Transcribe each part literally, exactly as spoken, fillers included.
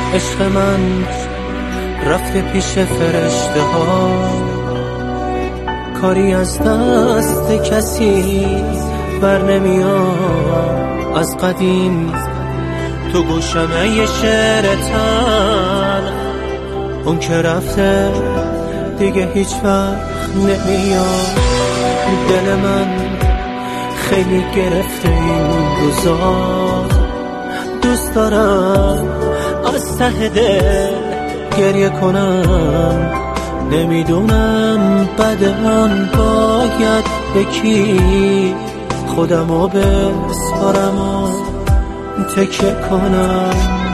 عشق من رفته پیش فرشته ها، کاری از دست کسی بر نمیاد. از قدیم تو گوشمه یه شعر تلخ، اون که رفته دیگه هیچ وقت نمیاد. دل من خیلی گرفته این روزا، دوست دارم از ته دل گریه کنم. نمیدونم بعد آن باید به کی خودمو بسپارم و تکیه کنم.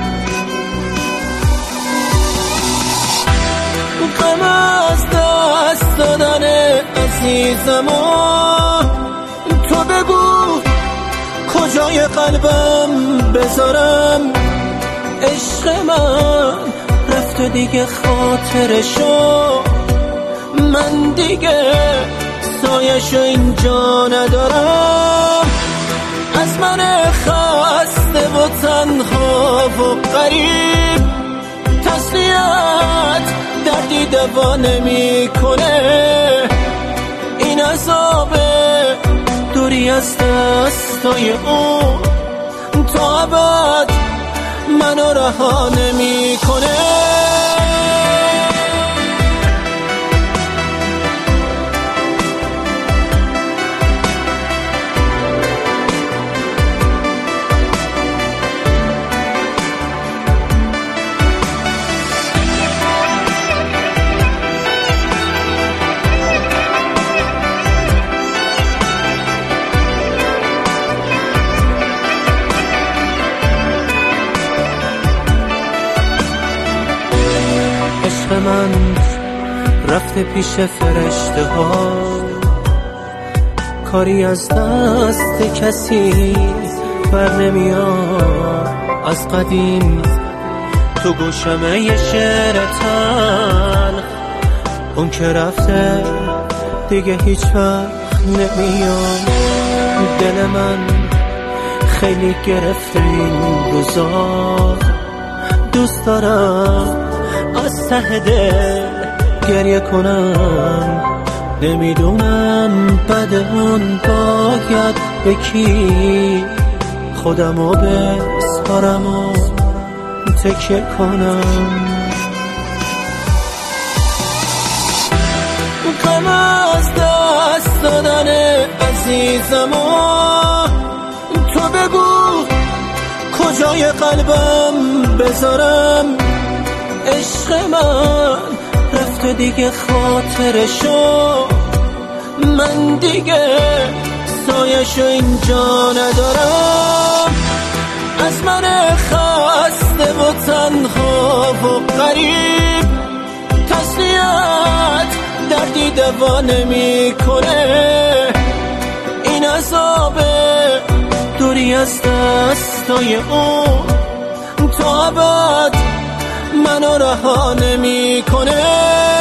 غم از دست دادن عزیزم و تو بگو کجای قلبم بذارم. عشق من رفت دیگه خاطرشو، من دیگه سایشو اینجا ندارم. از من خسته و تنها و غریب تسلیت دردی دوا نمی کنه. این عذاب دوری از دستای اون تا ابد منو رها نمی کنه. عشق من رفته پیش فرشته ها، کاری از دست کسی بر نمیاد. از قدیم تو گوشمه یه شعر تلخ، اون که رفته دیگه هیچ وقت نمیاد. دل من خیلی گرفته این روزا، دوست دارم از ته دل گریه کنم. نمیدونم بعد اون باید به کی خودمو بسپارم و تکیه کنم. غم از دست دادن عزیزم و تو بگو کجای قلبم بذارم. عشق من رفت دیگه خاطرشو، من دیگه سایشو اینجا ندارم. از من خسته و تنها و غریب تسلیت دردی دوا نمی کنه. این عذاب دوری از دستای اون تا ابد منو رها نمی کنه.